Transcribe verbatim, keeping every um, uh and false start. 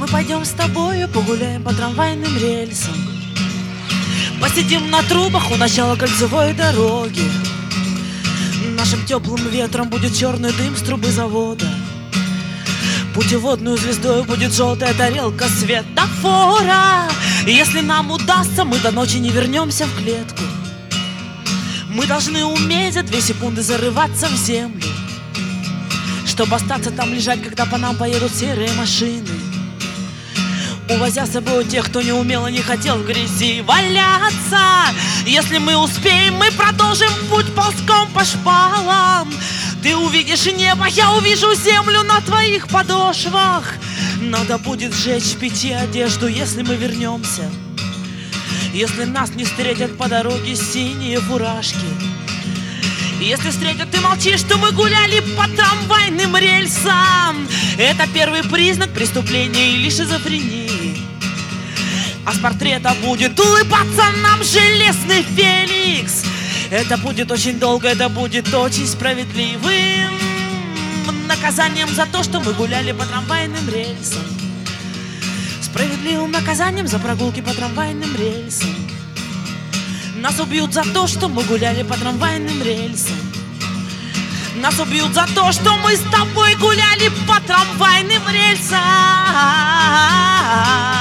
Мы пойдем с тобою погуляем по трамвайным рельсам, посидим на трубах у начала кольцевой дороги. Нашим теплым ветром будет черный дым с трубы завода. Путеводную звездой будет желтая тарелка светофора. И если нам удастся, мы до ночи не вернемся в клетку. Мы должны уметь за две секунды зарываться в землю, чтобы остаться там лежать, когда по нам поедут серые машины, увозя с собой тех, кто не умел и не хотел в грязи валяться. Если мы успеем, мы продолжим путь ползком по шпалам. Ты увидишь небо, я увижу землю на твоих подошвах. Надо будет сжечь в печи одежду, если мы вернемся, если нас не встретят по дороге синие фуражки. Если встретят, ты молчишь, что мы гуляли по трамвайным рельсам. Это первый признак преступления или шизофрении. А с портрета будет улыбаться нам железный Феликс. Это будет очень долго, это будет очень справедливым наказанием за то, что мы гуляли по трамвайным рельсам. Справедливым наказанием за прогулки по трамвайным рельсам. Нас убьют за то, что мы гуляли по трамвайным рельсам. Нас убьют за то, что мы с тобой гуляли по трамвайным рельсам.